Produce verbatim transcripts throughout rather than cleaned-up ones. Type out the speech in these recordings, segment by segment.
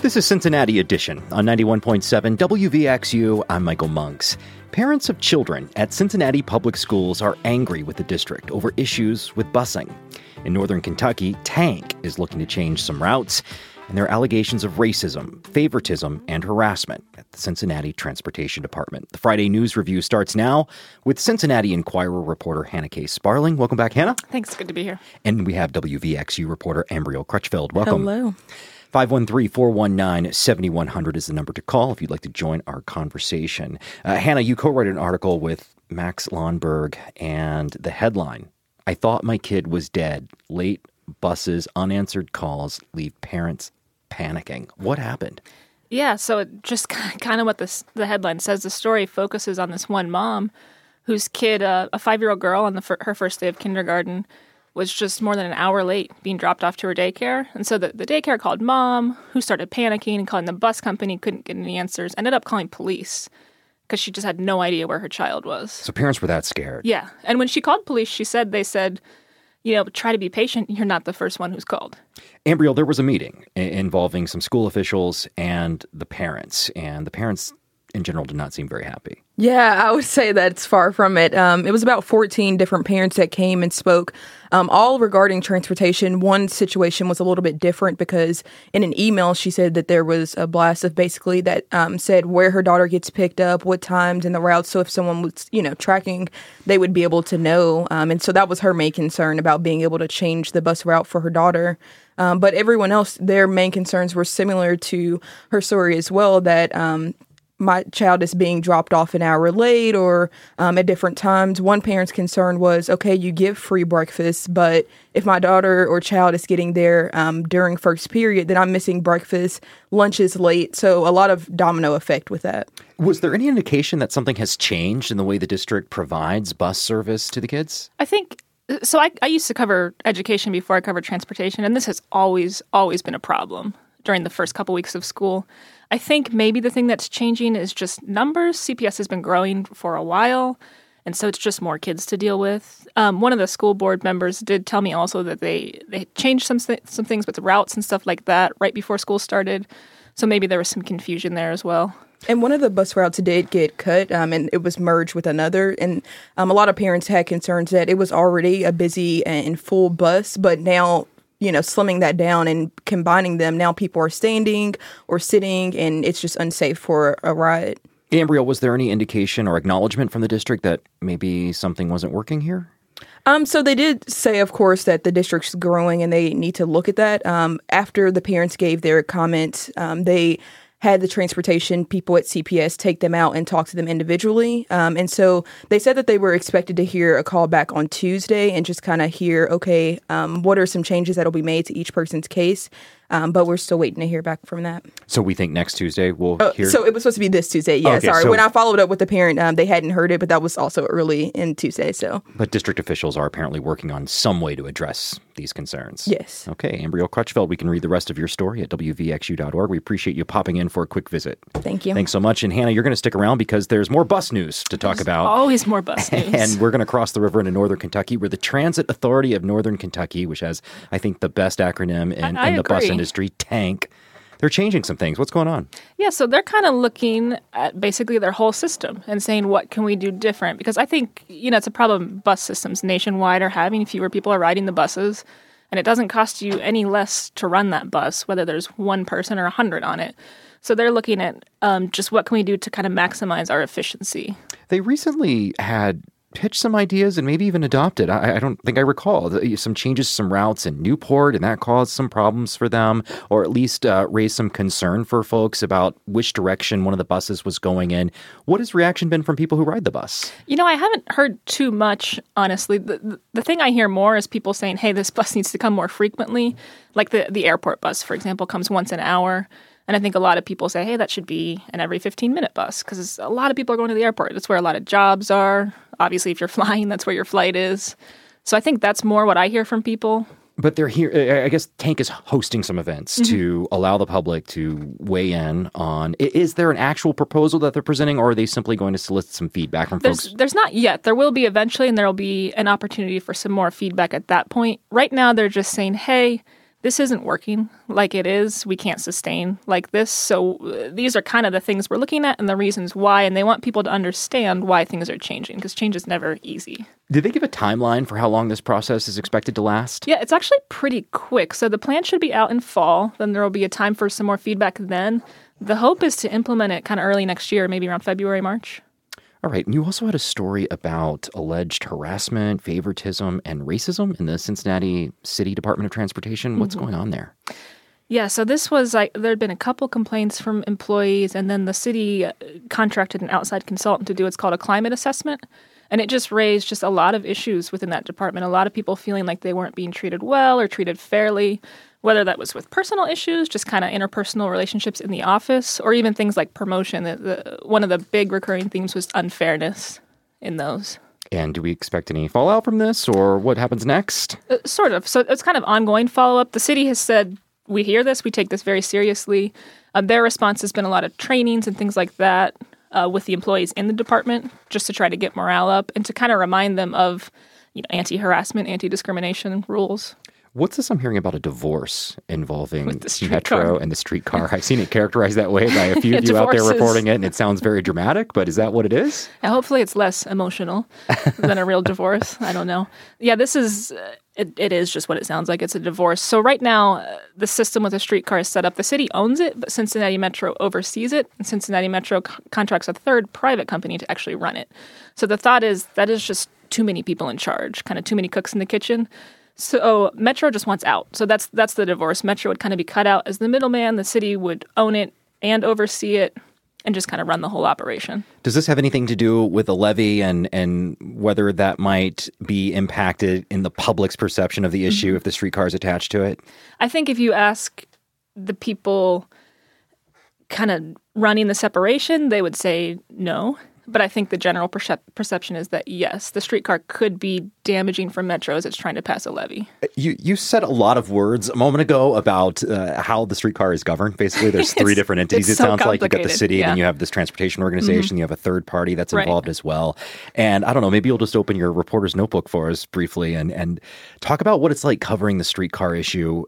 This is Cincinnati Edition on ninety-one point seven W V X U. I'm Michael Monks. Parents of children at Cincinnati Public Schools are angry with the district over issues with busing. In northern Kentucky, Tank is looking to change some routes, and there are allegations of racism, favoritism, and harassment at the Cincinnati Transportation Department. The Friday News Review starts now with Cincinnati Enquirer reporter Hannah K. Sparling. Welcome back, Hannah. Thanks. Good to be here. And we have W V X U reporter Ambriel Crutchfield. Welcome. Hello. five one three, four one nine, seven one zero zero is the number to call if you'd like to join our conversation. Uh, Hannah, you co-wrote an article with Max Lawnberg, and the headline, I thought my kid was dead. Late buses, unanswered calls leave parents panicking. What happened? Yeah, so it just kind of what this, the headline says. The story focuses on this one mom whose kid, uh, a five-year-old girl on the fir- her first day of kindergarten, was just more than an hour late being dropped off to her daycare. And so the, the daycare called mom, who started panicking and calling the bus company, couldn't get any answers, ended up calling police because she just had no idea where her child was. So parents were that scared. Yeah. And when she called police, she said, they said, you know, try to be patient. You're not the first one who's called. Ambriel, there was a meeting involving some school officials and the parents, and the parents in general did not seem very happy. Yeah, I would say that's far from it. Um, it was about fourteen different parents that came and spoke, um, all regarding transportation. One situation was a little bit different because in an email, she said that there was a blast of basically that um, said where her daughter gets picked up, what times, and the routes. So if someone was, you know, tracking, they would be able to know. Um, and so that was her main concern about being able to change the bus route for her daughter. Um, but everyone else, their main concerns were similar to her story as well, that um, my child is being dropped off an hour late or um, at different times. One parent's concern was, okay, you give free breakfast, but if my daughter or child is getting there um, during first period, then I'm missing breakfast, lunch is late. So a lot of domino effect with that. Was there any indication that something has changed in the way the district provides bus service to the kids? I think, so I, I used to cover education before I covered transportation, and this has always, always been a problem during the first couple weeks of school. I think maybe the thing that's changing is just numbers. C P S has been growing for a while, and so it's just more kids to deal with. Um, one of the school board members did tell me also that they, they changed some th- some things with the routes and stuff like that right before school started, so maybe there was some confusion there as well. And one of the bus routes did get cut, um, and it was merged with another. And um, a lot of parents had concerns that it was already a busy and full bus, but now, you know, slimming that down and combining them, now people are standing or sitting, and it's just unsafe for a ride. Ambriel, was there any indication or acknowledgement from the district that maybe something wasn't working here? Um, so they did say, of course, that the district's growing and they need to look at that. Um, after the parents gave their comments, um, they had the transportation people at C P S take them out and talk to them individually. Um, and so they said that they were expected to hear a call back on Tuesday and just kind of hear, okay, um, what are some changes that will be made to each person's case? Um, but we're still waiting to hear back from that. So we think next Tuesday we'll oh, hear? So it was supposed to be this Tuesday. Yeah, okay, sorry. So, when I followed up with the parent, um, they hadn't heard it, but that was also early in Tuesday. So, But district officials are apparently working on some way to address these concerns. Yes. Okay, Ambriel Crutchfield, we can read the rest of your story at W V X U dot org. We appreciate you popping in for a quick visit. Thank you. Thanks so much. And Hannah, you're going to stick around because there's more bus news to talk There's about. Always more bus news. And we're going to cross the river into northern Kentucky, where the Transit Authority of Northern Kentucky, which has, I think, the best acronym in, I, I in the agree. bus industry, TANK, they're changing some things. What's going on? Yeah, so they're kind of looking at basically their whole system and saying, what can we do different? Because I think, you know, it's a problem bus systems nationwide are having. Fewer people are riding the buses, and it doesn't cost you any less to run that bus, whether there's one person or a hundred on it. So they're looking at um, just what can we do to kind of maximize our efficiency. They recently had pitched some ideas and maybe even adopted. I, I don't think I recall the, some changes, some routes in Newport, and that caused some problems for them, or at least uh, raised some concern for folks about which direction one of the buses was going in. What has reaction been from people who ride the bus? You know, I haven't heard too much, honestly. The, the, the thing I hear more is people saying, hey, this bus needs to come more frequently. Like the, the airport bus, for example, comes once an hour. And I think a lot of people say, hey, that should be an every fifteen-minute bus because a lot of people are going to the airport. That's where a lot of jobs are. Obviously, if you're flying, that's where your flight is. So I think that's more what I hear from people. But they're here. I guess Tank is hosting some events mm-hmm. to allow the public to weigh in on. Is there an actual proposal that they're presenting, or are they simply going to solicit some feedback from there's, folks? There's not yet. There will be eventually, and there will be an opportunity for some more feedback at that point. Right now, they're just saying, hey, this isn't working like it is. We can't sustain like this. So uh, these are kind of the things we're looking at and the reasons why. And they want people to understand why things are changing, because change is never easy. Did they give a timeline for how long this process is expected to last? Yeah, it's actually pretty quick. So the plan should be out in fall. Then there will be a time for some more feedback then. The hope is to implement it kind of early next year, maybe around February, March. All right. And you also had a story about alleged harassment, favoritism, and racism in the Cincinnati City Department of Transportation. What's mm-hmm. going on there? Yeah, so this was like, there had been a couple complaints from employees, and then the city contracted an outside consultant to do what's called a climate assessment. And it just raised just a lot of issues within that department. A lot of people feeling like they weren't being treated well or treated fairly, whether that was with personal issues, just kind of interpersonal relationships in the office, or even things like promotion. The, the, one of the big recurring themes was unfairness in those. And do we expect any fallout from this, or what happens next? Uh, sort of. So it's kind of ongoing follow-up. The city has said, we hear this, we take this very seriously. Uh, their response has been a lot of trainings and things like that uh, with the employees in the department, just to try to get morale up and to kind of remind them of, you know, anti-harassment, anti-discrimination rules. What's this I'm hearing about a divorce involving the Metro and the streetcar? I've seen it characterized that way by a few of you out there reporting it, and it sounds very dramatic, but is that what it is? Yeah, hopefully it's less emotional than a real divorce. I don't know. Yeah, this is, uh, it, it is just what it sounds like. It's a divorce. So right now, uh, the system with the streetcar is set up. The city owns it, but Cincinnati Metro oversees it, and Cincinnati Metro co- contracts a third private company to actually run it. So the thought is that is just too many people in charge, kind of too many cooks in the kitchen. So Metro just wants out. So that's that's the divorce. Metro would kind of be cut out as the middleman. The city would own it and oversee it and just kind of run the whole operation. Does this have anything to do with a levy and, and whether that might be impacted in the public's perception of the issue mm-hmm. if the streetcar is attached to it? I think if you ask the people kind of running the separation, they would say no. But I think the general percep- perception is that, yes, the streetcar could be damaging for Metro as it's trying to pass a levy. You you said a lot of words a moment ago about uh, how the streetcar is governed. Basically, there's three different entities. It so sounds like you've got the city, yeah. and then you have this transportation organization, mm-hmm. you have a third party that's involved right. as well. And I don't know, maybe you'll just open your reporter's notebook for us briefly and, and talk about what it's like covering the streetcar issue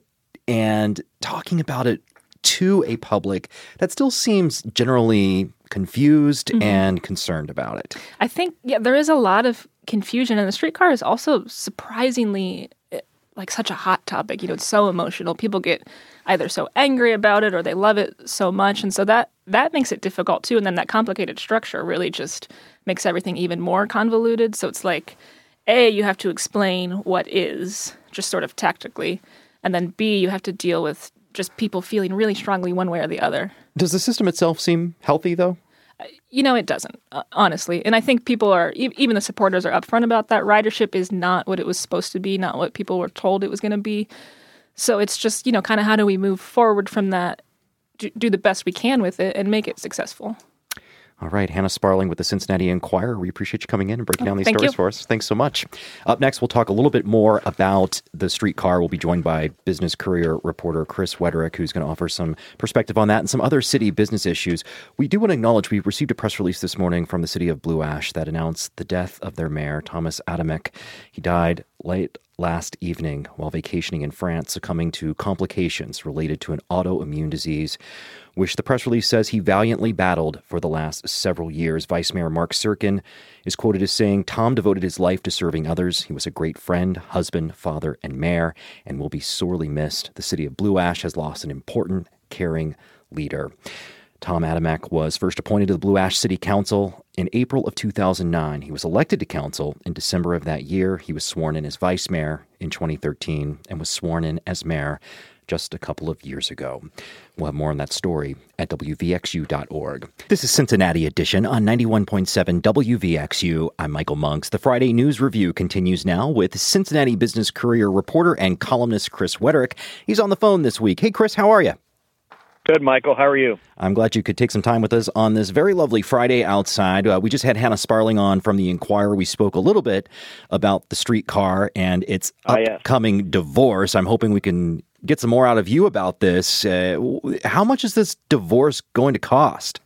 and talking about it to a public that still seems generally confused mm-hmm. and concerned about it. I think, yeah, there is a lot of confusion, and the streetcar is also surprisingly like such a hot topic. You know, it's so emotional. People get either so angry about it or they love it so much, and so that that makes it difficult too. And then that complicated structure really just makes everything even more convoluted. So it's like, A, you have to explain what is, just sort of tactically, and then B, you have to deal with just people feeling really strongly one way or the other. Does the system itself seem healthy, though? You know, it doesn't, uh, honestly. And I think people are, e- even the supporters are upfront about that. Ridership is not what it was supposed to be, not what people were told it was going to be. So it's just, you know, kind of how do we move forward from that, do, do the best we can with it, and make it successful. All right, Hannah Sparling with the Cincinnati Enquirer. We appreciate you coming in and breaking down these Thank stories you. for us. Thanks so much. Up next, we'll talk a little bit more about the streetcar. We'll be joined by Business Courier reporter Chris Wederick, who's going to offer some perspective on that and some other city business issues. We do want to acknowledge we received a press release this morning from the city of Blue Ash that announced the death of their mayor, Thomas Adamek. He died late last evening while vacationing in France, succumbing to complications related to an autoimmune disease, which the press release says he valiantly battled for the last several years. Vice Mayor Mark Sirkin is quoted as saying, "Tom devoted his life to serving others. He was a great friend, husband, father, and mayor, and will be sorely missed. The city of Blue Ash has lost an important, caring leader." Tom Adamek was first appointed to the Blue Ash City Council in April of two thousand nine. He was elected to council in December of that year. He was sworn in as vice mayor in twenty thirteen and was sworn in as mayor just a couple of years ago. We'll have more on that story at W V X U dot org. This is Cincinnati Edition on ninety-one point seven W V X U. I'm Michael Monks. The Friday News Review continues now with Cincinnati Business Courier reporter and columnist Chris Wederick. He's on the phone this week. Hey, Chris, how are you? Good, Michael. How are you? I'm glad you could take some time with us on this very lovely Friday outside. Uh, we just had Hannah Sparling on from the Enquirer. We spoke a little bit about the streetcar and its oh, yes. upcoming divorce. I'm hoping we can get some more out of you about this. Uh, how much is this divorce going to cost?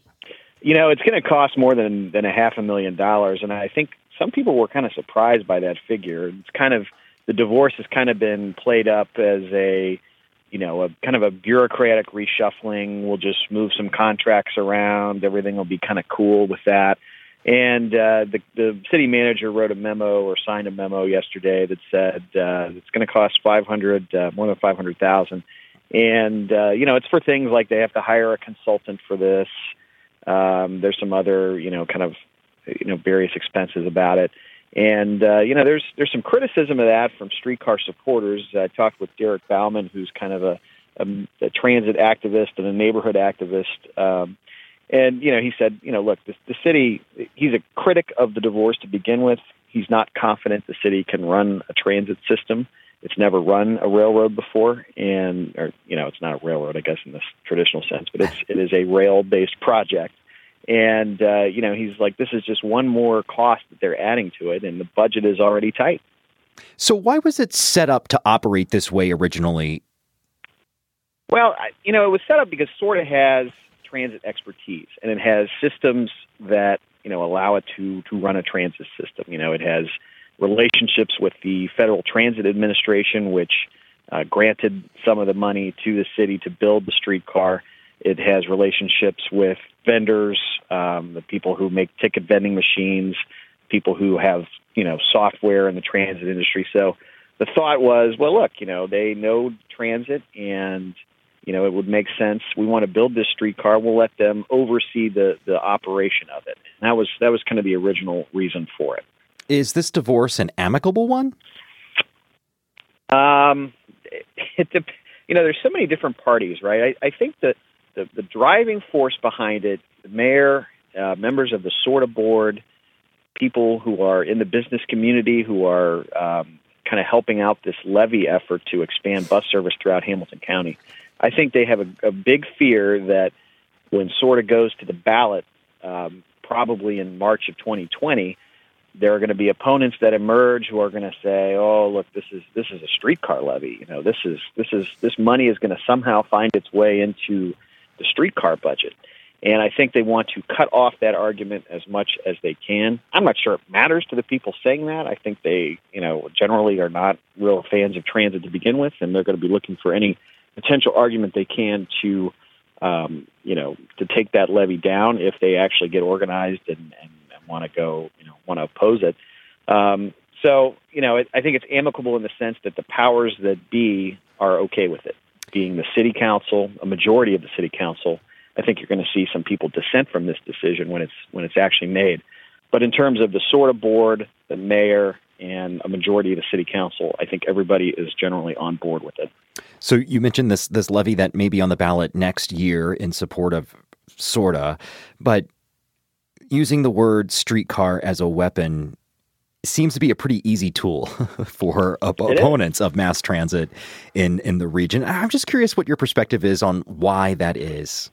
You know, it's going to cost more than, than a half a million dollars, and I think some people were kind of surprised by that figure. It's kind of the divorce has kind of been played up as a, you know, a kind of a bureaucratic reshuffling. We'll just move some contracts around. Everything will be kind of cool with that. And uh, the, the city manager wrote a memo or signed a memo yesterday that said uh, it's going to cost five hundred, uh, more than five hundred thousand. And uh, you know, it's for things like they have to hire a consultant for this. Um, there's some other, you know, kind of, you know, various expenses about it. And uh, you know, there's there's some criticism of that from streetcar supporters. I talked with Derek Bauman, who's kind of a, a, a transit activist and a neighborhood activist. Um, And, you know, he said, you know, look, the, the city, he's a critic of the divorce to begin with. He's not confident the city can run a transit system. It's never run a railroad before. And, or, you know, it's not a railroad, I guess, in this traditional sense, but it's, it is a rail-based project. And, uh, you know, he's like, this is just one more cost that they're adding to it, and the budget is already tight. So why was it set up to operate this way originally? Well, you know, it was set up because SORTA has transit expertise, and it has systems that, you know, allow it to to run a transit system. You know, it has relationships with the Federal Transit Administration, which uh, granted some of the money to the city to build the streetcar. It has relationships with vendors, um, the people who make ticket vending machines, people who have, you know, software in the transit industry. So the thought was, well, look, you know, they know transit, and you know, it would make sense. We want to build this streetcar. We'll let them oversee the, the operation of it. And that was that was kind of the original reason for it. Is this divorce an amicable one? Um, it, it, you know, there's so many different parties, right? I, I think that the, the driving force behind it, the mayor, uh, members of the SORTA board, people who are in the business community who are um, kind of helping out this levy effort to expand bus service throughout Hamilton County. I think they have a, a big fear that when SORTA goes to the ballot, um, probably in March of twenty twenty, there are going to be opponents that emerge who are going to say, "Oh, look, this is this is a streetcar levy. You know, this is this is this money is going to somehow find its way into the streetcar budget." And I think they want to cut off that argument as much as they can. I'm not sure it matters to the people saying that. I think they, you know, generally are not real fans of transit to begin with, and they're going to be looking for any potential argument they can to, um, you know, to take that levy down if they actually get organized and, and, and want to go, you know, want to oppose it. Um, so, you know, it, I think it's amicable in the sense that the powers that be are okay with it. Being the city council, a majority of the city council, I think you're going to see some people dissent from this decision when it's when it's actually made. But in terms of the SORTA board, the mayor, and a majority of the city council, I think everybody is generally on board with it. So you mentioned this this levy that may be on the ballot next year in support of SORTA, but using the word streetcar as a weapon seems to be a pretty easy tool for op- opponents of mass transit in, in the region. I'm just curious what your perspective is on why that is.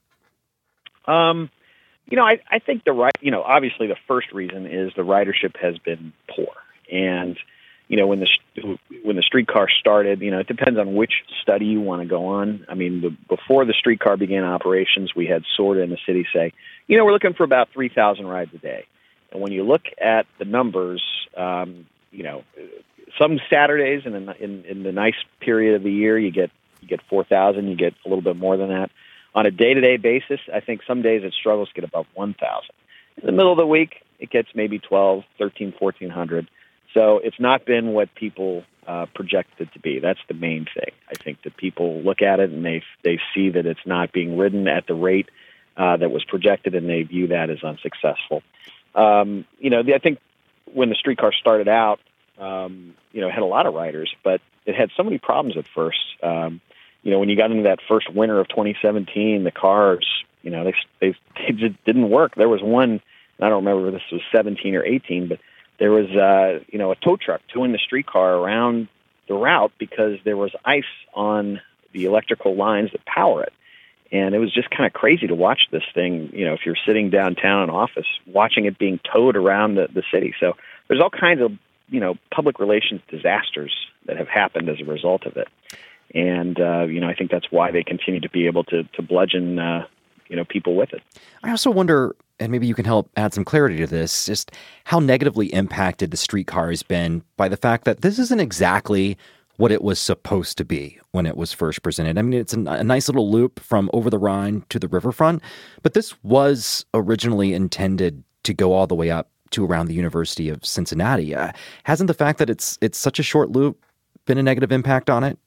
Um, you know, I, I think the right, you know, obviously the first reason is the ridership has been poor. And, you know, when the when the streetcar started, you know, it depends on which study you want to go on. I mean, the, before the streetcar began operations, we had SORTA in the city say, you know, we're looking for about three thousand rides a day. And when you look at the numbers, um, you know, some Saturdays in, a, in in the nice period of the year, you get you get four thousand, you get a little bit more than that. On a day-to-day basis, I think some days it struggles to get above one thousand. In the middle of the week, it gets maybe twelve, thirteen, fourteen hundred. So it's not been what people uh, projected it to be. That's the main thing. I think that people look at it and they they see that it's not being ridden at the rate uh, that was projected, and they view that as unsuccessful. Um, you know, I think when the streetcar started out, um, you know, it had a lot of riders, but it had so many problems at first. Um, you know, when you got into that first winter of twenty seventeen, the cars, you know, they they, they just didn't work. There was one, I don't remember if this was seventeen or eighteen, but there was, uh, you know, a tow truck towing the streetcar around the route because there was ice on the electrical lines that power it. And it was just kind of crazy to watch this thing, you know, if you're sitting downtown in office, watching it being towed around the, the city. So there's all kinds of, you know, public relations disasters that have happened as a result of it. And, uh, you know, I think that's why they continue to be able to, to bludgeon, uh, you know, people with it. I also wonder, and maybe you can help add some clarity to this, just how negatively impacted the streetcar has been by the fact that this isn't exactly what it was supposed to be when it was first presented. I mean, it's a, a nice little loop from over the Rhine to the riverfront, but this was originally intended to go all the way up to around the University of Cincinnati. Uh, hasn't the fact that it's it's such a short loop been a negative impact on it?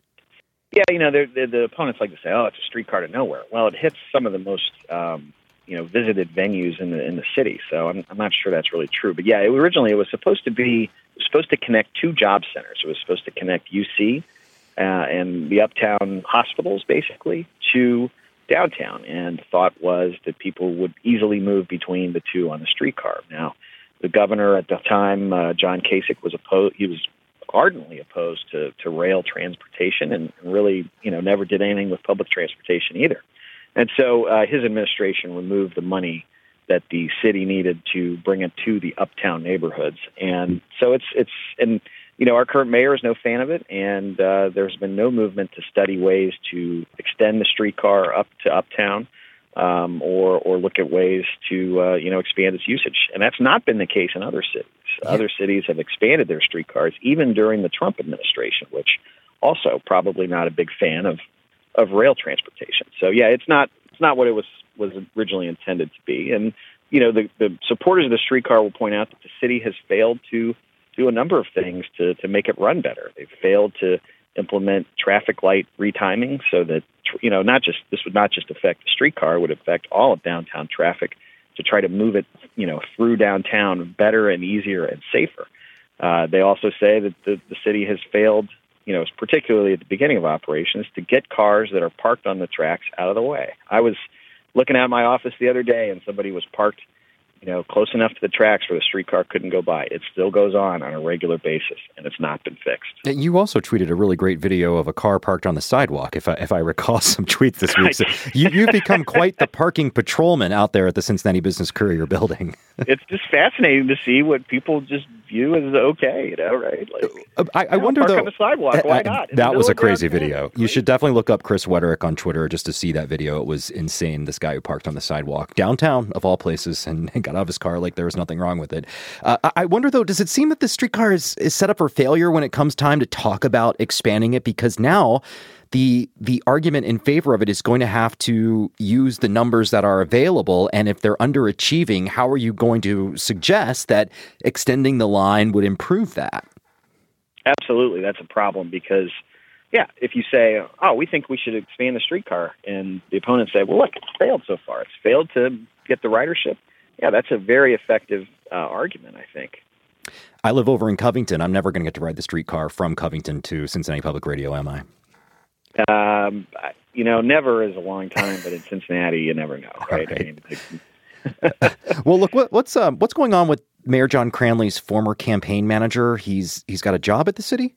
Yeah, you know, the, the opponents like to say, "Oh, it's a streetcar to nowhere." Well, it hits some of the most um, you know visited venues in the in the city, so I'm, I'm not sure that's really true. But yeah, it, originally it was supposed to be it was supposed to connect two job centers. It was supposed to connect U C uh, and the uptown hospitals, basically, to downtown, and thought was that people would easily move between the two on the streetcar. Now, the governor at the time, uh, John Kasich, was opposed. He was ardently opposed to, to rail transportation, and really, you know, never did anything with public transportation either. And so uh, his administration removed the money that the city needed to bring it to the uptown neighborhoods. And so it's it's and you know, our current mayor is no fan of it, and uh, there's been no movement to study ways to extend the streetcar up to uptown, um, or or look at ways to uh, you know expand its usage. And that's not been the case in other cities. Yeah. Other cities have expanded their streetcars, even during the Trump administration, which also probably not a big fan of of rail transportation. So yeah, it's not it's not what it was was originally intended to be. And you know, the the supporters of the streetcar will point out that the city has failed to do a number of things to, to make it run better. They've failed to implement traffic light retiming so that, you know, not just, this would not just affect the streetcar, it would affect all of downtown traffic to try to move it, you know, through downtown better and easier and safer. Uh, they also say that the, the city has failed, you know, particularly at the beginning of operations, to get cars that are parked on the tracks out of the way. I was looking at my office the other day and somebody was parked, you know, close enough to the tracks where the streetcar couldn't go by. It still goes on on a regular basis, and it's not been fixed. You also tweeted a really great video of a car parked on the sidewalk, if I, if I recall some tweets this week. So you, you've become quite the parking patrolman out there at the Cincinnati Business Courier building. It's just fascinating to see what people just view as okay, you know, right? Like, I, I wonder, park though, on the sidewalk. Why not? That was a crazy video. You should definitely look up Chris Wederick on Twitter just to see that video. It was insane. This guy who parked on the sidewalk downtown, of all places, and got out of his car like there was nothing wrong with it. Uh, I wonder, though, does it seem that the streetcar is, is set up for failure when it comes time to talk about expanding it? Because now the the argument in favor of it is going to have to use the numbers that are available. And if they're underachieving, how are you going to suggest that extending the line would improve that? Absolutely. That's a problem because, yeah, if you say, oh, we think we should expand the streetcar, and the opponents say, well, look, it's failed so far. It's failed to get the ridership. Yeah, that's a very effective uh, argument, I think. I live over in Covington. I'm never going to get to ride the streetcar from Covington to Cincinnati Public Radio, am I? Um, you know, never is a long time, but in Cincinnati, you never know, right? right. I mean, like... well, look, what, what's um, what's going on with Mayor John Cranley's former campaign manager? He's he's got a job at the city?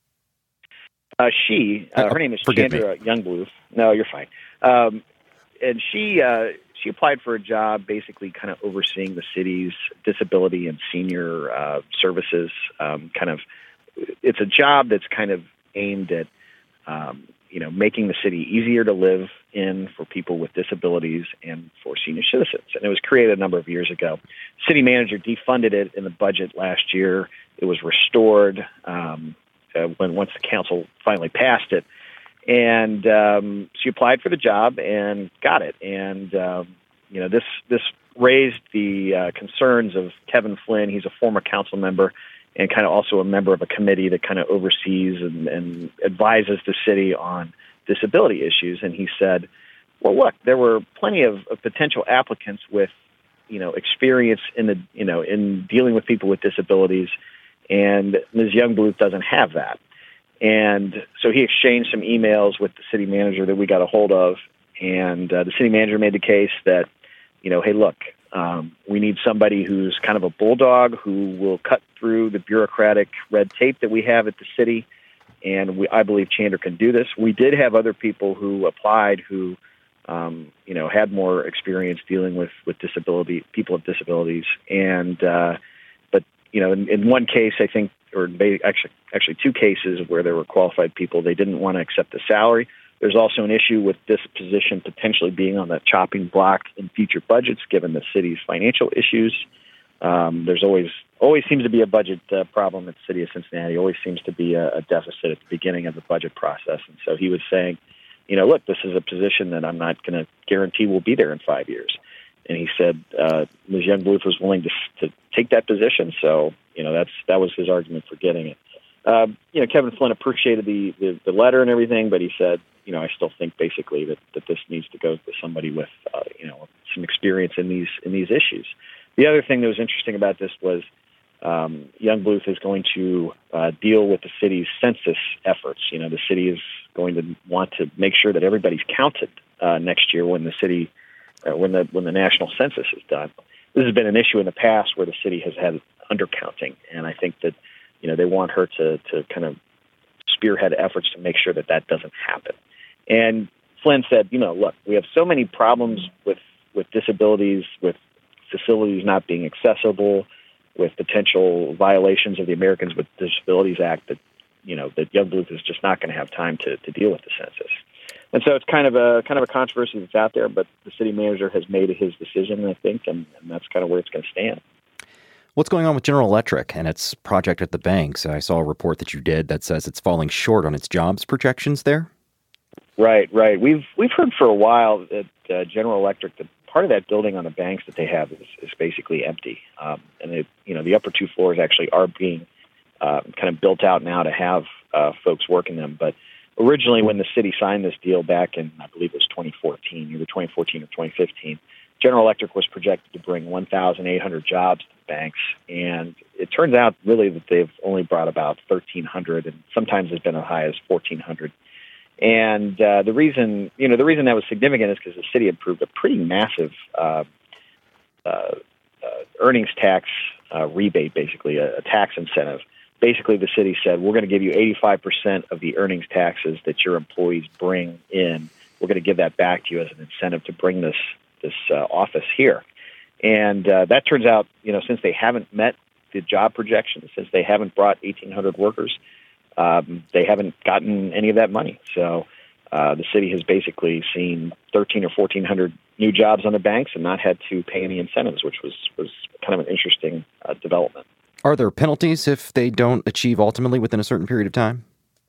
Uh, she, uh, her uh, name is Chandra me. Youngblood. No, you're fine. Um, and she uh, she applied for a job basically kind of overseeing the city's disability and senior uh, services. Um, kind of, it's a job that's kind of aimed at, um, you know, making the city easier to live in for people with disabilities and for senior citizens. And it was created a number of years ago. City manager defunded it in the budget last year. It was restored um, uh, when once the council finally passed it. And um, she applied for the job and got it. And, um, you know, this this raised the uh, concerns of Kevin Flynn. He's a former council member and kind of also a member of a committee that kind of oversees and, and advises the city on disability issues. And he said, well, look, there were plenty of, of potential applicants with, you know, experience in the, you know, in dealing with people with disabilities, and Miz Youngblood doesn't have that. And so he exchanged some emails with the city manager that we got a hold of, and uh, the city manager made the case that, you know, hey, look, um, we need somebody who's kind of a bulldog who will cut through the bureaucratic red tape that we have at the city, and we, I believe Chandra can do this. We did have other people who applied who, um, you know, had more experience dealing with, with disability, people with disabilities, and uh, but, you know, in, in one case, I think, or they, actually, actually two cases where there were qualified people, they didn't want to accept the salary. There's also an issue with this position potentially being on the chopping block in future budgets, given the city's financial issues. Um, there's always always seems to be a budget uh, problem at the city of Cincinnati. Always seems to be a, a deficit at the beginning of the budget process. And so he was saying, you know, look, this is a position that I'm not going to guarantee will be there in five years. And he said uh, Miz Youngbluth was willing to, to take that position. So, you know, that's that was his argument for getting it. Uh, you know, Kevin Flynn appreciated the, the, the letter and everything, but he said, you know, I still think basically that, that this needs to go to somebody with, uh, you know, some experience in these in these issues. The other thing that was interesting about this was um, Youngbluth is going to uh, deal with the city's census efforts. You know, the city is going to want to make sure that everybody's counted uh, next year when the city, uh, when the when the national census is done. This has been an issue in the past where the city has had undercounting, and I think that, you know, they want her to to kind of spearhead efforts to make sure that that doesn't happen. And Flynn said, you know, look, we have so many problems with, with disabilities, with facilities not being accessible, with potential violations of the Americans with Disabilities Act that, you know, that Youngbluth is just not going to have time to, to deal with the census. And so it's kind of a kind of a controversy that's out there, but the city manager has made his decision, I think, and, and that's kind of where it's going to stand. What's going on with General Electric and its project at the banks? I saw a report that you did that says it's falling short on its jobs projections there. Right, right. We've we've heard for a while that uh, General Electric, the part of that building on the banks that they have is, is basically empty, um, and it, you know, the upper two floors actually are being uh, kind of built out now to have uh, folks work in them. But originally, when the city signed this deal back in, I believe it was twenty fourteen, either twenty fourteen or twenty fifteen, General Electric was projected to bring one thousand eight hundred jobs to the banks, and it turns out really that they've only brought about thirteen hundred, and sometimes it's been as high as fourteen hundred. And uh, the reason, you know, the reason that was significant is because the city approved a pretty massive uh, uh, uh, earnings tax uh, rebate, basically a, a tax incentive. Basically, the city said, we're going to give you eighty-five percent of the earnings taxes that your employees bring in. We're going to give that back to you as an incentive to bring this this uh, office here. And uh, that turns out, you know, since they haven't met the job projections, since they haven't brought eighteen hundred workers, Um, they haven't gotten any of that money. So uh, the city has basically seen thirteen or fourteen hundred new jobs on the banks and not had to pay any incentives, which was, was kind of an interesting uh, development. Are there penalties if they don't achieve ultimately within a certain period of time?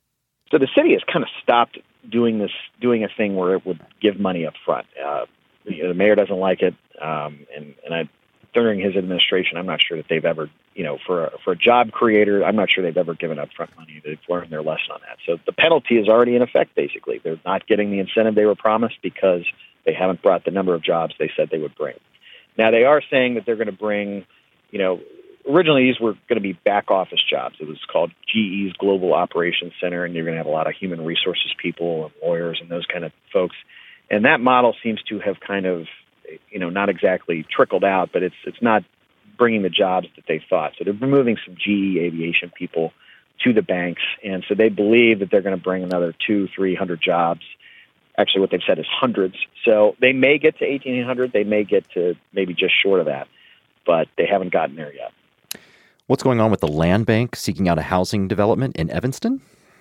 So the city has kind of stopped doing this, doing a thing where it would give money up front. Uh, you know, the mayor doesn't like it, um, and, and I, during his administration, I'm not sure that they've ever, you know, for a, for a job creator, I'm not sure they've ever given upfront money. They've learned their lesson on that. So the penalty is already in effect, basically. They're not getting the incentive they were promised because they haven't brought the number of jobs they said they would bring. Now, they are saying that they're going to bring, you know, originally these were going to be back office jobs. It was called G E's Global Operations Center, and you're going to have a lot of human resources people and lawyers and those kind of folks. And that model seems to have kind of, you know, not exactly trickled out, but it's it's not bringing the jobs that they thought. So they're removing some G E aviation people to the banks, and so they believe that they're going to bring another two, three hundred jobs. Actually, what they've said is hundreds. So they may get to eighteen hundred. They may get to maybe just short of that, but they haven't gotten there yet. What's going on with the land bank seeking out a housing development in Evanston?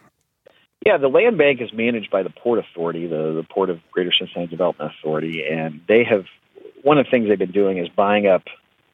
Yeah, the land bank is managed by the Port Authority, the, the Port of Greater Cincinnati Development Authority, and they have, one of the things they've been doing is buying up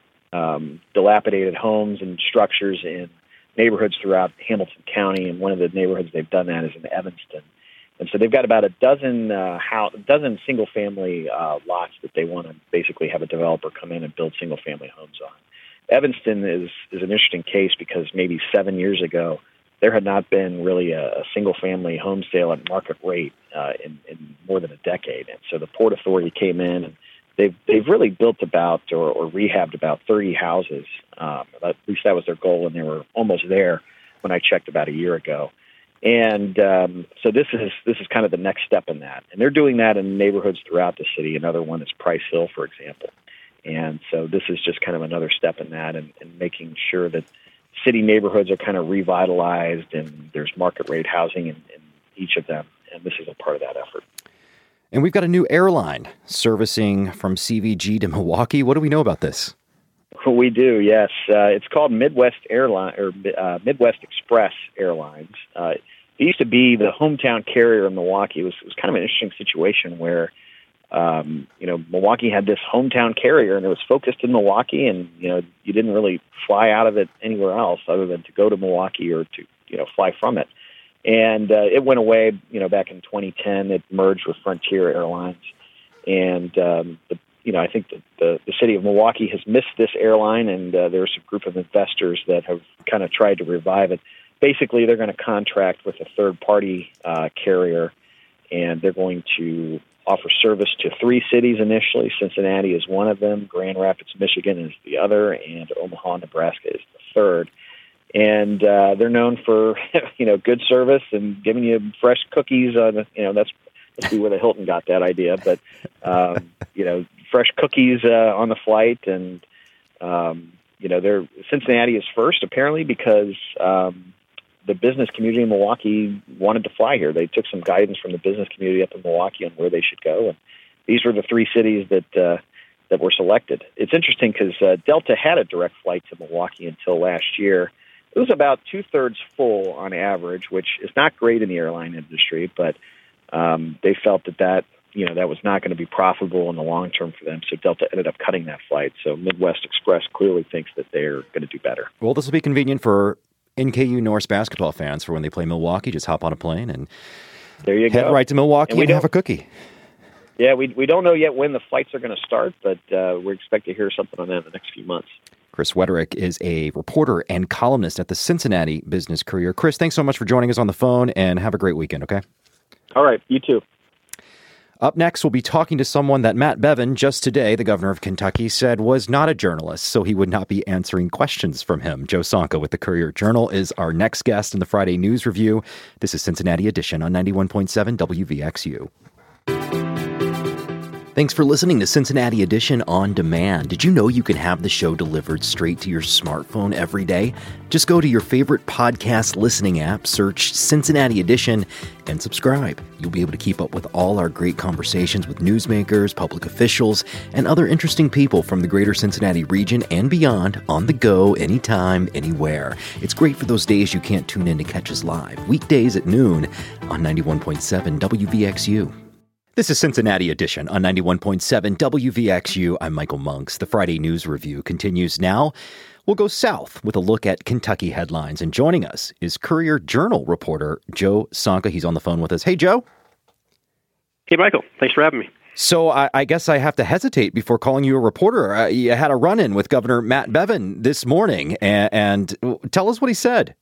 um, dilapidated homes and structures in neighborhoods throughout Hamilton County, and one of the neighborhoods they've done that is in Evanston. And so they've got about a dozen uh, house, a dozen single-family uh, lots that they want to basically have a developer come in and build single-family homes on. Evanston is, is an interesting case because maybe seven years ago, there had not been really a, a single-family home sale at market rate uh, in, in more than a decade. And so the Port Authority came in, and they've they've really built about or, or rehabbed about thirty houses. Um, at least that was their goal, and they were almost there when I checked about a year ago. And um, so this is this is kind of the next step in that. And they're doing that in neighborhoods throughout the city. Another one is Price Hill, for example. And so this is just kind of another step in that, and, and making sure that city neighborhoods are kind of revitalized and there's market rate housing in, in each of them. And this is a part of that effort. And we've got a new airline servicing from C V G to Milwaukee. What do we know about this? We do, yes. Uh, it's called Midwest Airline or uh, Midwest Express Airlines. Uh, it used to be the hometown carrier in Milwaukee. It was, it was kind of an interesting situation where, um, you know, Milwaukee had this hometown carrier, and it was focused in Milwaukee, and, you know, you didn't really fly out of it anywhere else other than to go to Milwaukee or to, you know, fly from it. And uh, it went away, you know, back in twenty ten. It merged with Frontier Airlines. And, um, the, you know, I think that the, the city of Milwaukee has missed this airline, and uh, there's a group of investors that have kind of tried to revive it. Basically, they're going to contract with a third-party uh, carrier, and they're going to offer service to three cities initially. Cincinnati is one of them, Grand Rapids, Michigan is the other, and Omaha, Nebraska is the third. And uh, they're known for, you know, good service and giving you fresh cookies. On, you know, that's must be where the Hilton got that idea. But, um, you know, fresh cookies uh, on the flight. And, um, you know, they're Cincinnati is first, apparently, because um, the business community in Milwaukee wanted to fly here. They took some guidance from the business community up in Milwaukee on where they should go. And these were the three cities that uh, that were selected. It's interesting because uh, Delta had a direct flight to Milwaukee until last year. It was about two-thirds full on average, which is not great in the airline industry, but um, they felt that, that you know that was not going to be profitable in the long term for them, so Delta ended up cutting that flight. So Midwest Express clearly thinks that they're going to do better. Well, this will be convenient for N K U Norse basketball fans for when they play Milwaukee. Just hop on a plane and there you head go. right to Milwaukee and, and have a cookie. Yeah, we we don't know yet when the flights are going to start, but uh, we expect to hear something on that in the next few months. Chris Wetterick is a reporter and columnist at the Cincinnati Business Courier. Chris, thanks so much for joining us on the phone, and have a great weekend, okay? All right, you too. Up next, we'll be talking to someone that Matt Bevin, just today, the governor of Kentucky, said was not a journalist, so he would not be answering questions from him. Joe Sonka with the Courier-Journal is our next guest in the Friday News Review. This is Cincinnati Edition on ninety-one point seven W V X U. Thanks for listening to Cincinnati Edition On Demand. Did you know you can have the show delivered straight to your smartphone every day? Just go to your favorite podcast listening app, search Cincinnati Edition, and subscribe. You'll be able to keep up with all our great conversations with newsmakers, public officials, and other interesting people from the greater Cincinnati region and beyond on the go, anytime, anywhere. It's great for those days you can't tune in to catch us live. Weekdays at noon on ninety-one point seven W V X U. This is Cincinnati Edition on ninety-one point seven W V X U. I'm Michael Monks. The Friday News Review continues now. We'll go south with a look at Kentucky headlines. And joining us is Courier-Journal reporter Joe Sonka. He's on the phone with us. Hey, Joe. Hey, Michael. Thanks for having me. So I, I guess I have to hesitate before calling you a reporter. Uh, you had a run-in with Governor Matt Bevin this morning. And, and tell us what he said.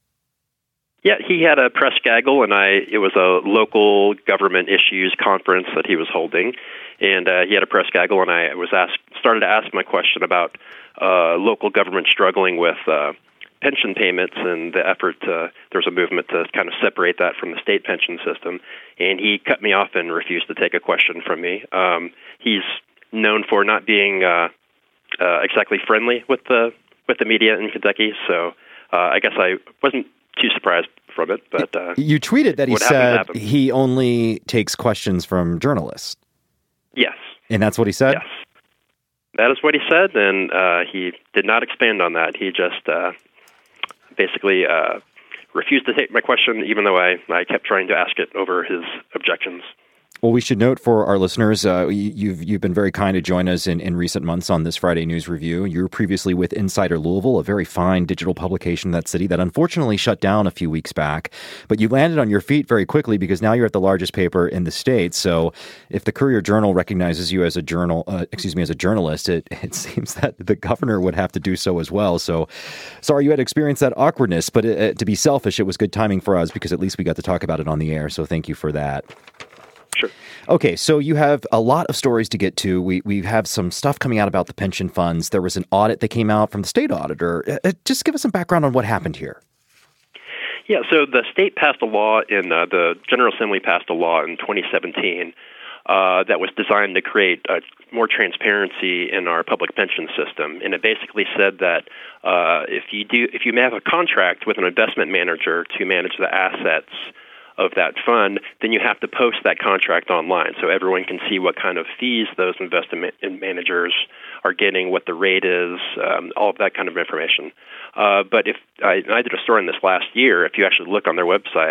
Yeah, he had a press gaggle, and I. It was a local government issues conference that he was holding, and uh, he had a press gaggle, and I was asked, started to ask my question about uh, local government struggling with uh, pension payments and the effort. To, there was a movement to kind of separate that from the state pension system, and he cut me off and refused to take a question from me. Um, he's known for not being uh, uh, exactly friendly with the with the media in Kentucky, so uh, I guess I wasn't too surprised from it, but uh, you tweeted that he said he only takes questions from journalists. Yes, and that's what he said. Yes, that is what he said, and uh, he did not expand on that. He just uh, basically uh, refused to take my question, even though I, I kept trying to ask it over his objections. Well, we should note for our listeners, uh, you've you've been very kind to join us in, in recent months on this Friday News Review. You were previously with Insider Louisville, a very fine digital publication in that city that unfortunately shut down a few weeks back. But you landed on your feet very quickly because now you're at the largest paper in the state. So if the Courier-Journal recognizes you as a journal, uh, excuse me, as a journalist, it, it seems that the governor would have to do so as well. So sorry you had experienced that awkwardness, but it, it, to be selfish, it was good timing for us because at least we got to talk about it on the air. So thank you for that. Sure. Okay, so you have a lot of stories to get to. We we have some stuff coming out about the pension funds. There was an audit that came out from the state auditor. Uh, just give us some background on what happened here. Yeah, so the state passed a law in uh, the General Assembly passed a law in twenty seventeen uh, that was designed to create uh, more transparency in our public pension system, and it basically said that uh, if you do if you have a contract with an investment manager to manage the assets of that fund, then you have to post that contract online so everyone can see what kind of fees those investment managers are getting, what the rate is, um, all of that kind of information. Uh, but if I, I did a story on this last year, if you actually look on their website,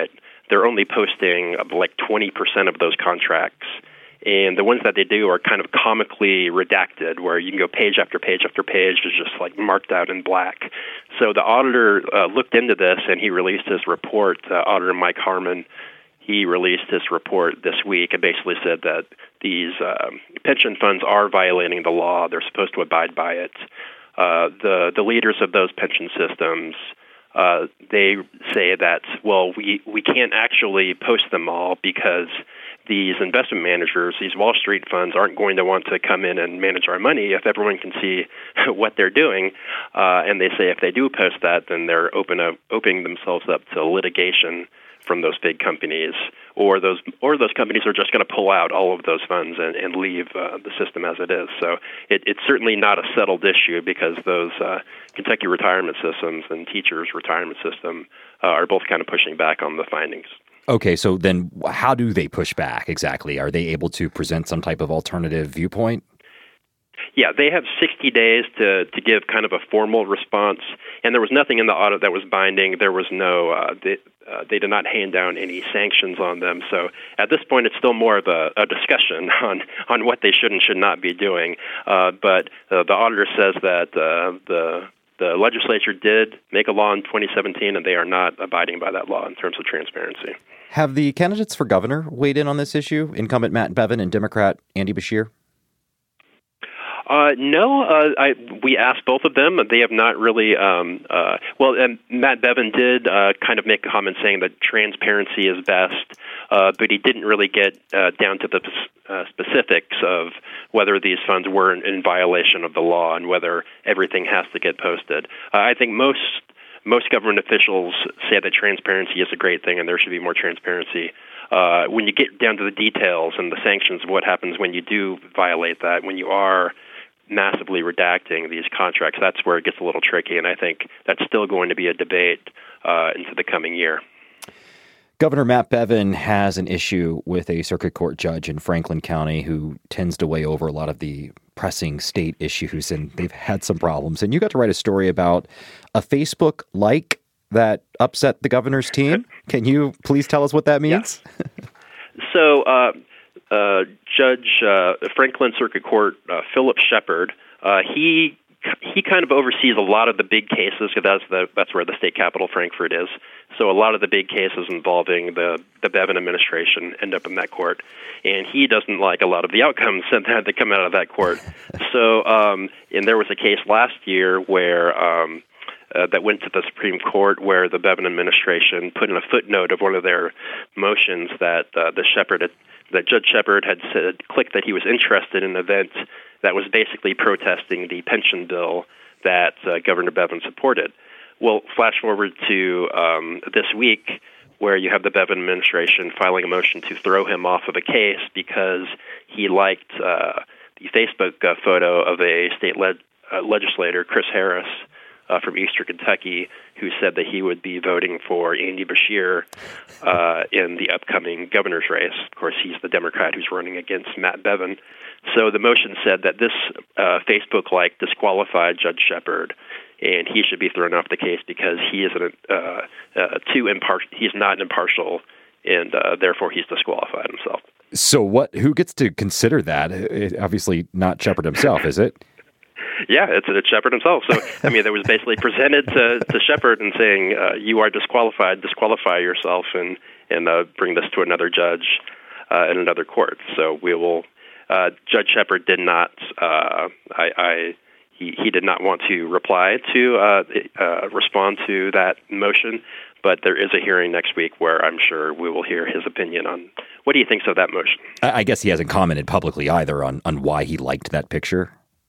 they're only posting like twenty percent of those contracts. And the ones that they do are kind of comically redacted, where you can go page after page after page, is just like marked out in black. So the auditor uh, looked into this, and he released his report. Uh, Auditor Mike Harmon, he released his report this week and basically said that these uh, pension funds are violating the law. They're supposed to abide by it. Uh, the the leaders of those pension systems, uh, they say that, well, we, we can't actually post them all because these investment managers, these Wall Street funds, aren't going to want to come in and manage our money if everyone can see what they're doing. Uh, and they say if they do post that, then they're open up, opening themselves up to litigation from those big companies, or those or those companies are just going to pull out all of those funds and, and leave uh, the system as it is. So it, it's certainly not a settled issue, because those uh, Kentucky retirement systems and teachers' retirement system uh, are both kind of pushing back on the findings. Okay, so then how do they push back exactly? Are they able to present some type of alternative viewpoint? Yeah, they have sixty days to, to give kind of a formal response, and there was nothing in the audit that was binding. There was no, uh, they, uh, they did not hand down any sanctions on them. So at this point, it's still more of a, a discussion on, on what they should and should not be doing. Uh, but uh, the auditor says that uh, the the legislature did make a law in twenty seventeen, and they are not abiding by that law in terms of transparency. Have the candidates for governor weighed in on this issue? Incumbent Matt Bevin and Democrat Andy Beshear? Uh, no, uh, I, we asked both of them. They have not really. Um, uh, well, and Matt Bevin did uh, kind of make a comment saying that transparency is best, uh, but he didn't really get uh, down to the uh, specifics of whether these funds were in, in violation of the law and whether everything has to get posted. Uh, I think most most government officials say that transparency is a great thing and there should be more transparency. Uh, when you get down to the details and the sanctions of what happens when you do violate that, when you are massively redacting these contracts, that's where it gets a little tricky, and I think that's still going to be a debate uh, into the coming year. Governor Matt Bevin has an issue with a circuit court judge in Franklin County who tends to weigh over a lot of the pressing state issues, and they've had some problems. And you got to write a story about a Facebook like that upset the governor's team. Can you please tell us what that means? Yeah. So, uh, uh, Judge uh, Franklin Circuit Court, uh, Philip Shepard, uh, he he kind of oversees a lot of the big cases, because that's the that's where the state capital, Frankfort, is. So a lot of the big cases involving the the Bevin administration end up in that court, and he doesn't like a lot of the outcomes that had to come out of that court. So, um, and there was a case last year where. Um, Uh, that went to the Supreme Court, where the Bevin administration put in a footnote of one of their motions that uh, the Shepard, had, that Judge Shepard had said, clicked that he was interested in an event that was basically protesting the pension bill that uh, Governor Bevin supported. Well, flash forward to um, this week, where you have the Bevin administration filing a motion to throw him off of a case because he liked uh, the Facebook uh, photo of a state le- uh, legislator, Chris Harris, Uh, from Eastern Kentucky, who said that he would be voting for Andy Beshear uh, in the upcoming governor's race. Of course, he's the Democrat who's running against Matt Bevin. So the motion said that this uh, Facebook-like disqualified Judge Shepard, and he should be thrown off the case because he isn't uh, uh, too impartial. He's not impartial, and uh, therefore he's disqualified himself. So what? Who gets to consider that? It, obviously not Shepard himself, is it? Yeah, it's, it's Shepard himself. So, I mean, that was basically presented to, to Shepard and saying, uh, you are disqualified, disqualify yourself, and, and uh, bring this to another judge uh, in another court. So we will, uh, Judge Shepard did not, uh, I, I he, he did not want to reply to, uh, uh, respond to that motion, but there is a hearing next week where I'm sure we will hear his opinion on what he thinks of that motion. I, I guess he hasn't commented publicly either on, on why he liked that picture.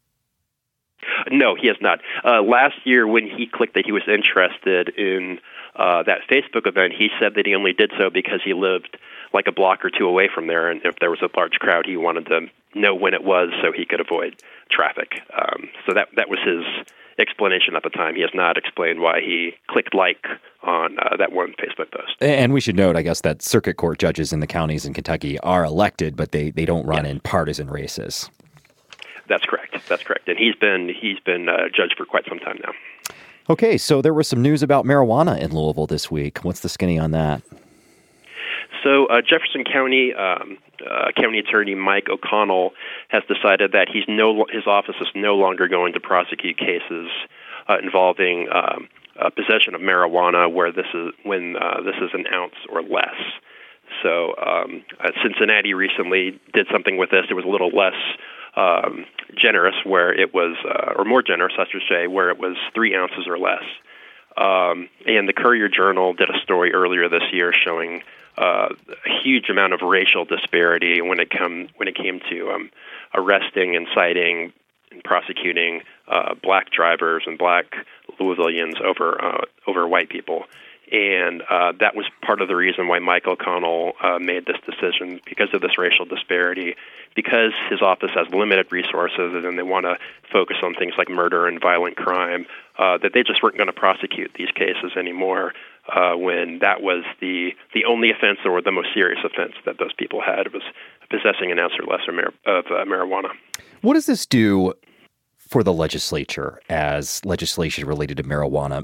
No, he has not. Uh, last year, when he clicked that he was interested in uh, that Facebook event, he said that he only did so because he lived like a block or two away from there, and if there was a large crowd, he wanted to know when it was so he could avoid traffic. Um, so that that was his explanation at the time. He has not explained why he clicked like on uh, that one Facebook post. And we should note, I guess, that circuit court judges in the counties in Kentucky are elected, but they, they don't run yes. in partisan races. That's correct. That's correct. And he's been he's been uh, judged for quite some time now. Okay, so there was some news about marijuana in Louisville this week. What's the skinny on that? So uh, Jefferson County um, uh, County Attorney Mike O'Connell has decided that he's no his office is no longer going to prosecute cases uh, involving um, uh, possession of marijuana where this is when uh, this is an ounce or less. So um, uh, Cincinnati recently did something with this. It was a little less um, generous, where it was, uh, or more generous, I should say, where it was three ounces or less. Um, and the Courier-Journal did a story earlier this year showing uh, a huge amount of racial disparity when it come when it came to um, arresting and citing and prosecuting uh, black drivers and black Louisvillians over uh, over white people. And uh, that was part of the reason why Mike O'Connell uh, made this decision, because of this racial disparity, because his office has limited resources and they want to focus on things like murder and violent crime, uh, that they just weren't going to prosecute these cases anymore uh, when that was the the only offense or the most serious offense that those people had, was possessing an ounce or less of, mar- of uh, marijuana. What does this do for the legislature as legislation related to marijuana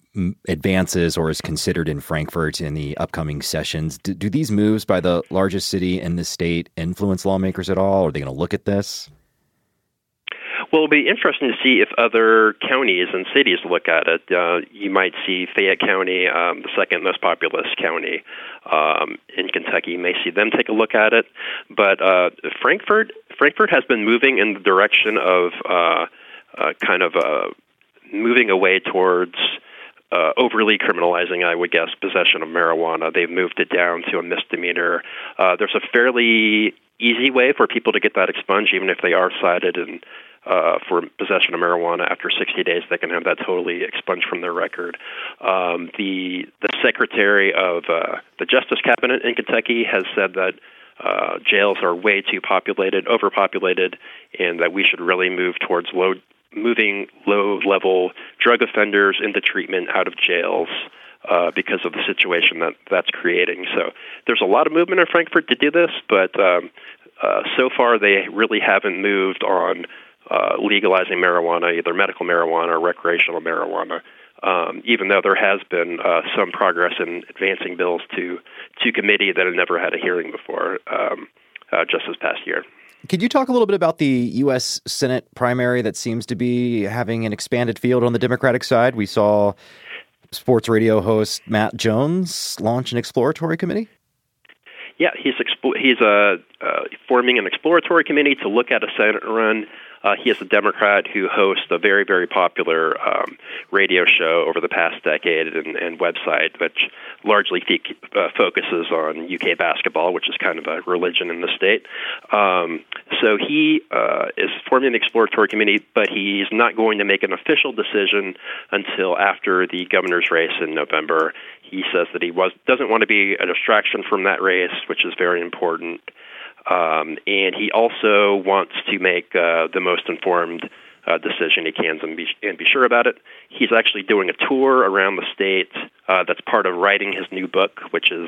advances or is considered in Frankfort in the upcoming sessions? Do, do these moves by the largest city in the state influence lawmakers at all? Are they going to look at this? Well, it'll be interesting to see if other counties and cities look at it. Uh, you might see Fayette County, um, the second most populous county um, in Kentucky. You may see them take a look at it. But uh, Frankfort, Frankfort has been moving in the direction of uh, uh, kind of uh, moving away towards Uh, overly criminalizing, I would guess, possession of marijuana. They've moved it down to a misdemeanor. Uh, there's a fairly easy way for people to get that expunged, even if they are cited in, uh, for possession of marijuana. After sixty days, they can have that totally expunged from their record. Um, the the Secretary of uh, the Justice Cabinet in Kentucky has said that uh, jails are way too populated, overpopulated, and that we should really move towards low moving low-level drug offenders into treatment out of jails uh, because of the situation that that's creating. So there's a lot of movement in Frankfort to do this, but um, uh, so far they really haven't moved on uh, legalizing marijuana, either medical marijuana or recreational marijuana, um, even though there has been uh, some progress in advancing bills to, to committee that have never had a hearing before um, uh, just this past year. Could you talk a little bit about the U S Senate primary that seems to be having an expanded field on the Democratic side? We saw sports radio host Matt Jones launch an exploratory committee. Yeah, he's expo- he's uh, uh, forming an exploratory committee to look at a Senate run. Uh, he is a Democrat who hosts a very, very popular um, radio show over the past decade and, and website, which largely fe- uh, focuses on U K basketball, which is kind of a religion in the state. Um, so he uh, is forming an exploratory committee, but he's not going to make an official decision until after the governor's race in November. He says that he was doesn't want to be a distraction from that race, which is very important. Um, and he also wants to make uh, the most informed uh, decision he can and be, and be sure about it. He's actually doing a tour around the state uh, that's part of writing his new book, which is,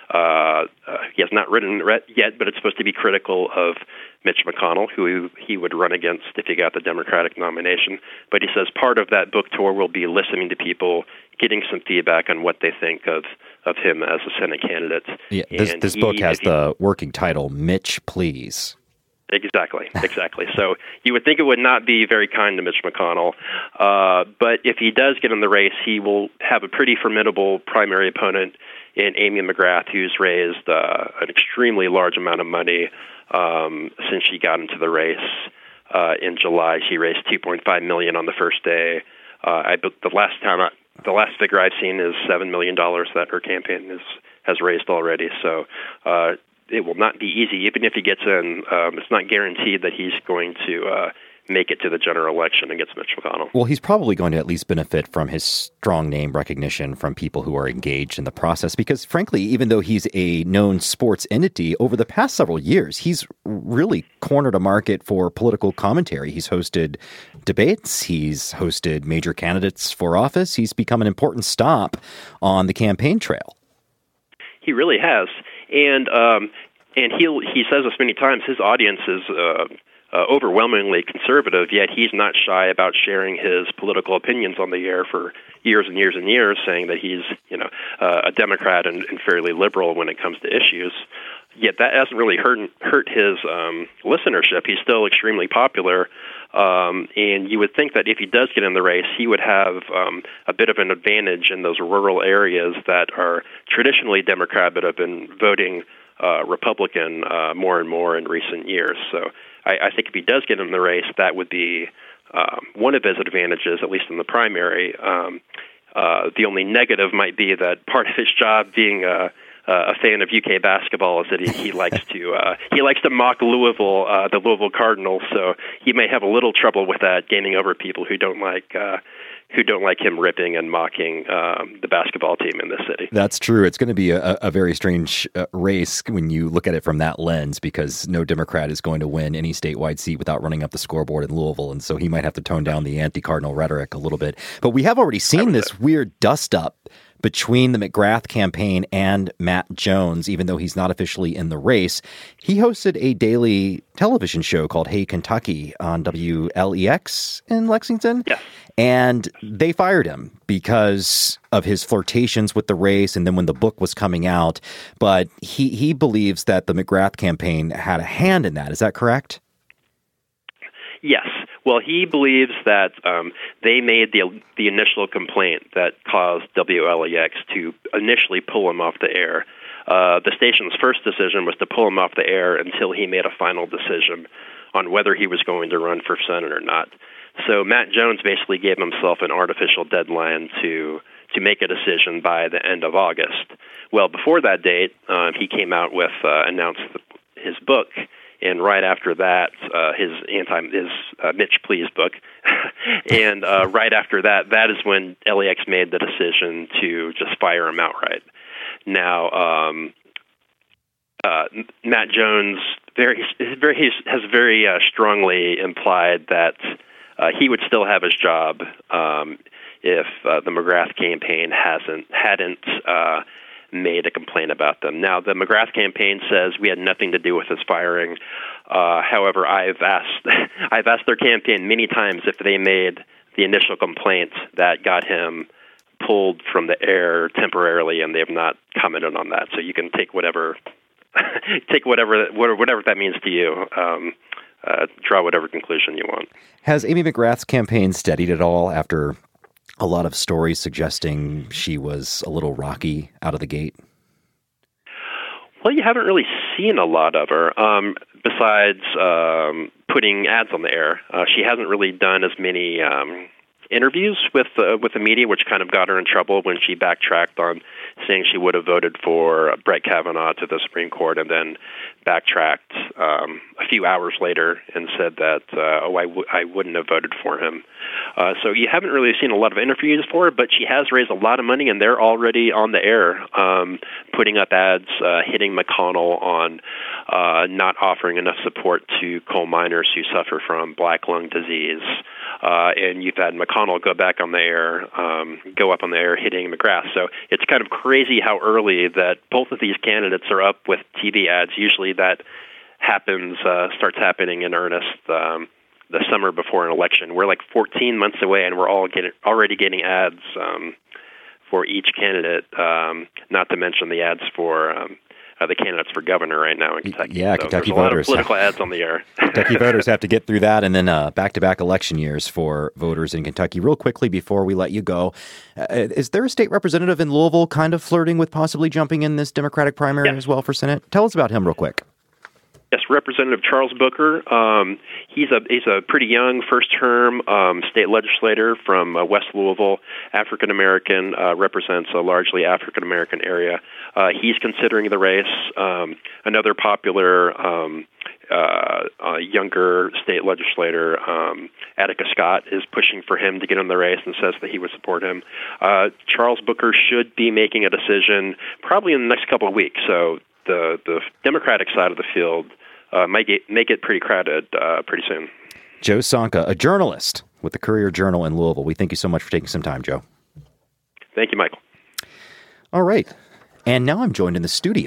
uh, uh, he has not written it yet, but it's supposed to be critical of Mitch McConnell, who he would run against if he got the Democratic nomination. But he says part of that book tour will be listening to people, getting some feedback on what they think of, of him as a Senate candidate. Yeah, this, this he, book has he, the working title, Mitch, Please. Exactly, exactly. So you would think it would not be very kind to Mitch McConnell, uh, but if he does get in the race, he will have a pretty formidable primary opponent in Amy McGrath, who's raised uh, an extremely large amount of money um, since she got into the race. Uh, in July, she raised two point five million dollars on the first day. Uh, I the last time, I, the last figure I've seen is seven million dollars that her campaign is, has raised already. So. Uh, It will not be easy. Even if he gets in, um, it's not guaranteed that he's going to uh, make it to the general election against Mitch McConnell. Well, he's probably going to at least benefit from his strong name recognition from people who are engaged in the process. Because frankly, even though he's a known sports entity, over the past several years, he's really cornered a market for political commentary. He's hosted debates. He's hosted major candidates for office. He's become an important stop on the campaign trail. He really has. And um, and he he says this many times. His audience is uh, uh, overwhelmingly conservative, yet he's not shy about sharing his political opinions on the air for years and years and years, saying that he's you know uh, a Democrat and, and fairly liberal when it comes to issues. Yet that hasn't really hurt hurt his um, listenership. He's still extremely popular, um, and you would think that if he does get in the race, he would have um, a bit of an advantage in those rural areas that are traditionally Democrat but have been voting uh, Republican uh, more and more in recent years. So I, I think if he does get in the race, that would be um, one of his advantages, at least in the primary. Um, uh, the only negative might be that part of his job being a Uh, a fan of U K basketball is that he, he likes to uh, he likes to mock Louisville, uh, the Louisville Cardinals. So he may have a little trouble with that, gaining over people who don't like uh, who don't like him ripping and mocking um, the basketball team in this city. That's true. It's going to be a, a very strange uh, race when you look at it from that lens, because no Democrat is going to win any statewide seat without running up the scoreboard in Louisville, and so he might have to tone down the anti-Cardinal rhetoric a little bit. But we have already seen this say. weird dust-up between the McGrath campaign and Matt Jones, even though he's not officially in the race. He hosted a daily television show called Hey Kentucky on W L E X in Lexington. Yeah. And they fired him because of his flirtations with the race and then when the book was coming out. But he, he believes that the McGrath campaign had a hand in that. Is that correct? Yes. Well, he believes that um, they made the the initial complaint that caused W L E X to initially pull him off the air. Uh, the station's first decision was to pull him off the air until he made a final decision on whether he was going to run for Senate or not. So Matt Jones basically gave himself an artificial deadline to to make a decision by the end of August. Well, before that date, uh, he came out with uh, announced his book. And right after that, uh, his anti his uh, Mitch Please book, and uh, right after that, that is when L E X made the decision to just fire him outright. Now, um, uh, Matt Jones very very has very uh, strongly implied that uh, he would still have his job um, if uh, the McGrath campaign hasn't hadn't. Uh, made a complaint about them. Now, the McGrath campaign says we had nothing to do with this firing. Uh, however, I've asked I've asked their campaign many times if they made the initial complaint that got him pulled from the air temporarily, and they have not commented on that. So you can take whatever take whatever whatever that means to you. Um, uh, draw whatever conclusion you want. Has Amy McGrath's campaign steadied at all after a lot of stories suggesting she was a little rocky out of the gate? Well, you haven't really seen a lot of her, um, besides um, putting ads on the air. Uh, she hasn't really done as many um, interviews with uh, with the media, which kind of got her in trouble when she backtracked on saying she would have voted for Brett Kavanaugh to the Supreme Court, and then backtracked um, a few hours later and said that, uh, oh, I, w- I wouldn't have voted for him. Uh, so you haven't really seen a lot of interviews for her, but she has raised a lot of money, and they're already on the air, um, putting up ads, uh, hitting McConnell on uh, not offering enough support to coal miners who suffer from black lung disease. Uh, and you've had McConnell go back on the air, um, go up on the air hitting McGrath. So it's kind of crazy how early that both of these candidates are up with T V ads. Usually that happens, uh, starts happening in earnest um, the summer before an election. We're like fourteen months away, and we're all getting already getting ads um, for each candidate, um, not to mention the ads for um, Uh, the candidates for governor right now in Kentucky. Yeah, so Kentucky there's a voters. lot of political ads on the air. Kentucky voters have to get through that, and then uh, back-to-back election years for voters in Kentucky. Real quickly before we let you go, uh, is there a state representative in Louisville kind of flirting with possibly jumping in this Democratic primary yeah. as well for Senate? Tell us about him real quick. Yes, Representative Charles Booker. Um, he's a he's a pretty young first-term um, state legislator from uh, West Louisville, African American, uh, represents a largely African American area. Uh, he's considering the race. Um, another popular um, uh, uh, younger state legislator, um, Attica Scott, is pushing for him to get in the race and says that he would support him. Uh, Charles Booker should be making a decision probably in the next couple of weeks. So the the Democratic side of the field uh, might get, make it pretty crowded uh, pretty soon. Joe Sonka, a journalist with the Courier-Journal in Louisville. We thank you so much for taking some time, Joe. Thank you, Michael. All right. And now I'm joined in the studio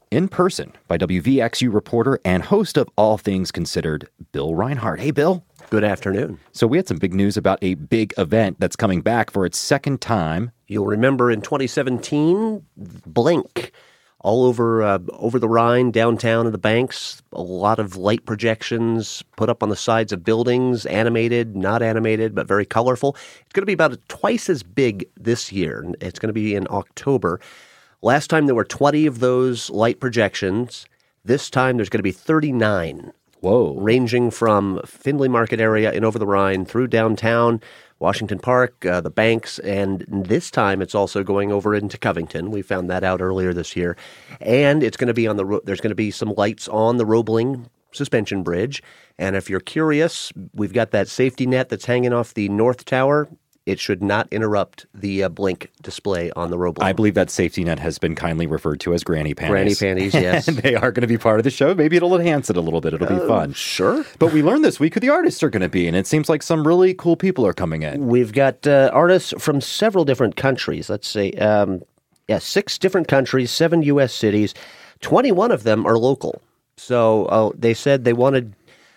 in person by W V X U reporter and host of All Things Considered, Bill Reinhart. Hey, Bill. Good afternoon. So we had some big news about a big event that's coming back for its second time. You'll remember in twenty seventeen, Blink, all over uh, over the Rhine, downtown in the banks, a lot of light projections put up on the sides of buildings, animated, not animated, but very colorful. It's going to be about twice as big this year. It's going to be in October. Last time there were twenty of those light projections. This time there's going to be thirty-nine. Whoa. Ranging from Findlay Market area and over the Rhine through downtown, Washington Park, uh, the banks, and this time it's also going over into Covington. We found that out earlier this year. And it's going to be on the there's going to be some lights on the Roebling suspension bridge. And if you're curious, we've got that safety net that's hanging off the North Tower. It should not interrupt the uh, Blink display on the Roebling. I believe that safety net has been kindly referred to as granny panties. Granny panties, yes. And they are going to be part of the show. Maybe it'll enhance it a little bit. It'll uh, be fun. Sure. But we learned this week who the artists are going to be, and it seems like some really cool people are coming in. We've got uh, artists from several different countries. Let's say, um, yeah, six different countries, seven U S cities. twenty-one of them are local. So uh, they said they wanted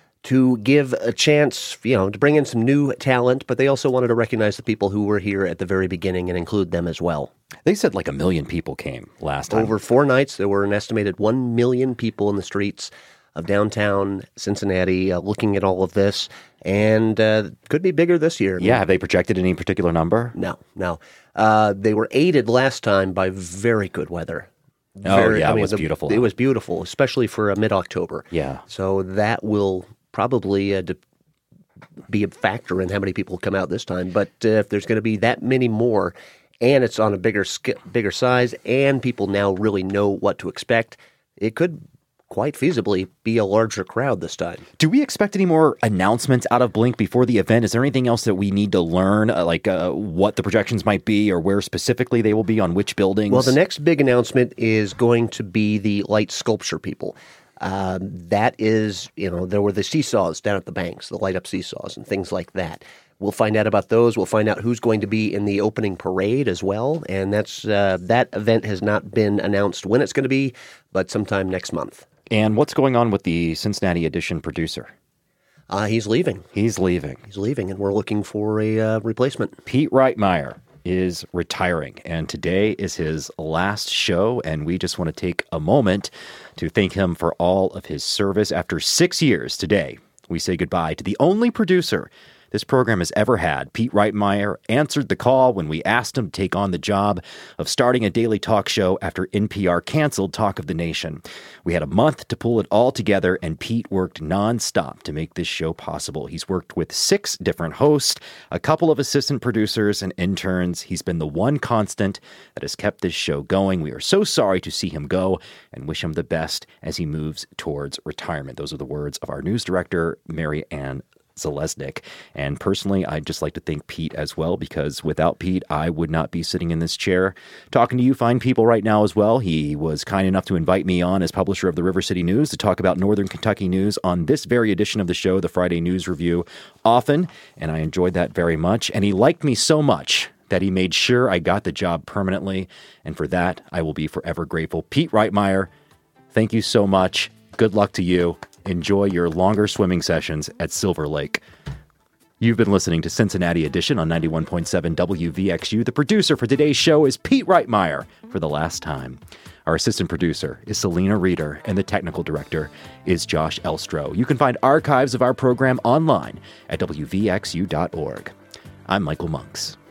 to give a chance, you know, to bring in some new talent, but they also wanted to recognize the people who were here at the very beginning and include them as well. They said like a million people came last time. Over four nights, there were an estimated one million people in the streets of downtown Cincinnati uh, looking at all of this, and uh, could be bigger this year. Yeah, have they projected any particular number? No, no. Uh, they were aided last time by very good weather. Very, oh, yeah, I mean, it was the, beautiful. It was beautiful, especially for uh, mid-October. Yeah. So that will probably uh, de- be a factor in how many people come out this time. But uh, if there's going to be that many more, and it's on a bigger sk- bigger size, and people now really know what to expect, it could quite feasibly be a larger crowd this time. Do we expect any more announcements out of Blink before the event? Is there anything else that we need to learn, uh, like uh, what the projections might be or where specifically they will be on which buildings? Well, the next big announcement is going to be the light sculpture people. Um, that is, you know, there were the seesaws down at the banks, the light-up seesaws and things like that. We'll find out about those. We'll find out who's going to be in the opening parade as well. And that's uh, that event has not been announced when it's going to be, but sometime next month. And what's going on with the Cincinnati edition producer? Uh, he's leaving. He's leaving. He's leaving, and we're looking for a uh, replacement. Pete Reitmeyer is retiring, and today is his last show, and we just want to take a moment to thank him for all of his service. After six years today, we say goodbye to the only producer this program has ever had. Pete Reitmeyer answered the call when we asked him to take on the job of starting a daily talk show after N P R canceled Talk of the Nation. We had a month to pull it all together, and Pete worked nonstop to make this show possible. He's worked with six different hosts, a couple of assistant producers and interns. He's been the one constant that has kept this show going. We are so sorry to see him go and wish him the best as he moves towards retirement. Those are the words of our news director, Mary Ann Zalesnik. And personally, I'd just like to thank Pete as well, because without Pete, I would not be sitting in this chair talking to you fine people right now as well. He was kind enough to invite me on as publisher of the River City News to talk about Northern Kentucky news on this very edition of the show, the Friday News Review, often, and I enjoyed that very much. And he liked me so much that he made sure I got the job permanently, and for that, I will be forever grateful. Pete Reitmeyer, thank you so much. Good luck to you. Enjoy your longer swimming sessions at Silver Lake. You've been listening to Cincinnati Edition on ninety-one point seven W V X U. The producer for today's show is Pete Reitmeyer for the last time. Our assistant producer is Selena Reeder, and the technical director is Josh Elstro. You can find archives of our program online at W V X U dot org. I'm Michael Monks.